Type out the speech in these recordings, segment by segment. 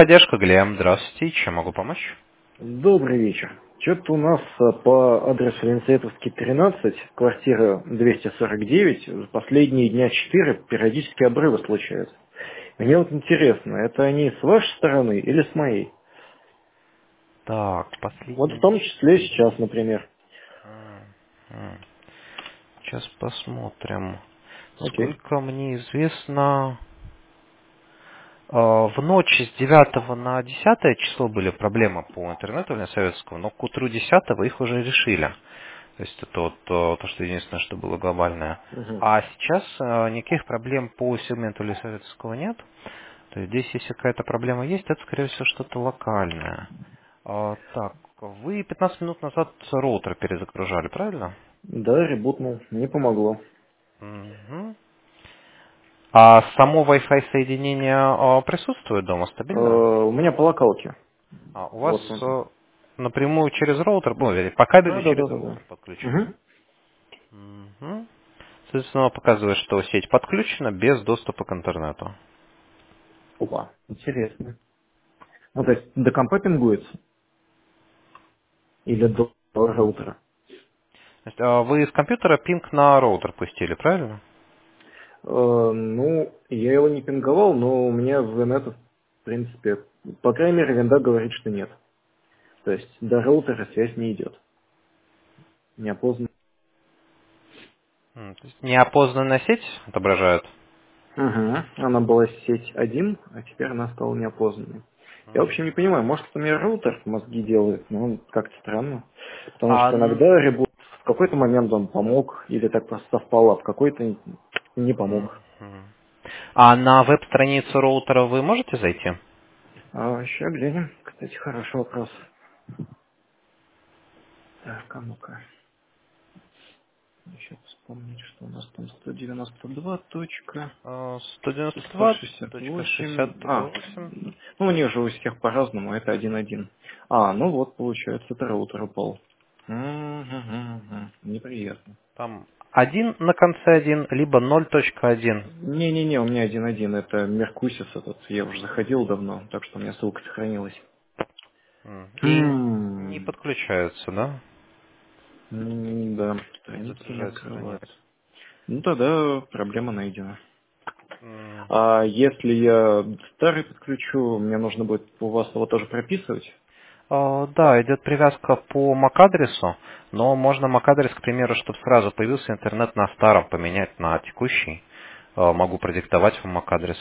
техподдержка, Глеб. Здравствуйте. Чем могу помочь? Добрый вечер. Что-то у нас по адресу Ленцетовский, 13, квартира 249, последние дня 4 периодически обрывы случаются. Мне вот интересно, это они с вашей стороны или с моей? Так, Вот в последний... том числе сейчас, например. М. Сейчас посмотрим. Окей. Сколько мне известно... В ночь с 9 на 10 число были проблемы по интернету советского, но к утру 10 их уже решили. То есть это вот то, что единственное, что было глобальное. Мгм. А сейчас никаких проблем по сегменту советского нет. То есть здесь, если какая-то проблема есть, это, скорее всего, что-то локальное. Так, вы 15 минут назад роутер перезагружали, правильно? Да, ребутнул, не помогло. Мгм. А само Wi-Fi соединение присутствует дома стабильно? У меня по локалке. У вас Вот он. напрямую через роутер, ну, вернее, по кабелю Да, да, да, через да, да. роутер подключено? Угу. Мгм. Соответственно, показывает, что сеть подключена без доступа к интернету. Опа, интересно. Ну, то есть до компа пингуется? Или до роутера? То есть, вы из компьютера пинг на роутер пустили, правильно? Ну, я его не пинговал, но у меня в VNet, в принципе, по крайней мере, винда говорит, что нет. То есть до роутера связь не идет. Неопознанно. То есть неопознанная сеть отображает? Угу. Она была сеть один, а теперь она стала неопознанной. Я, в общем, не понимаю, может, у меня роутер мозги делает, но он как-то странно. Потому А, что иногда ребут в какой-то момент он помог, или так просто совпало, а в какой-то не помог. мгм. А на веб-страницу роутера вы можете зайти? А сейчас глянем. Кстати, хороший вопрос. Так, а ну-ка. Еще вспомнить, что у нас там 192 точка, 168. .192.68. Ну, у них же у всех по-разному, это 1.1. Ну вот, получается, это роутер упал. Неприятно. Там один на конце один, либо 0.1. Не-не-не, у меня 1.1, это Меркусис этот, я уже заходил давно, так что у меня ссылка сохранилась. И не Хм, подключаются, да? да, Не страница не загружает страница. открывается. Ну тогда проблема найдена. М. А если я старый подключу, мне нужно будет у вас его тоже прописывать? Да, идет привязка по MAC-адресу, но можно MAC-адрес, к примеру, чтобы сразу появился интернет на старом, поменять на текущий. Могу продиктовать вам MAC-адрес.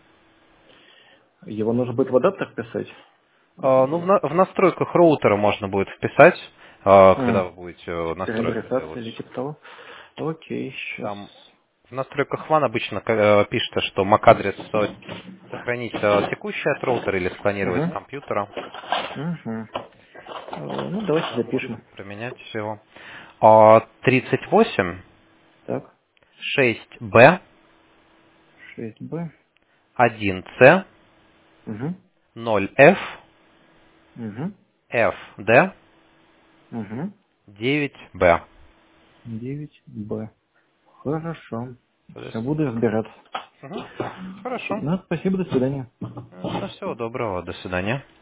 Его нужно будет в адаптер писать? Ну, в настройках роутера можно будет вписать, когда М, вы будете настройку Переадресация делать. или типа того? Окей, сейчас. Там в настройках WAN обычно пишется, что MAC-адрес сохранить текущий от роутера или сканировать с Угу. компьютера. Угу. Ну, давайте Там можно запишем. применять всего. 38 Так, 6B 6b. 1C Угу. 0F Угу. FD Угу. 9B. 9b. Хорошо. Все, Соответственно. буду разбираться. Мгм. Хорошо. Ну, спасибо, до свидания. Всего доброго. До свидания.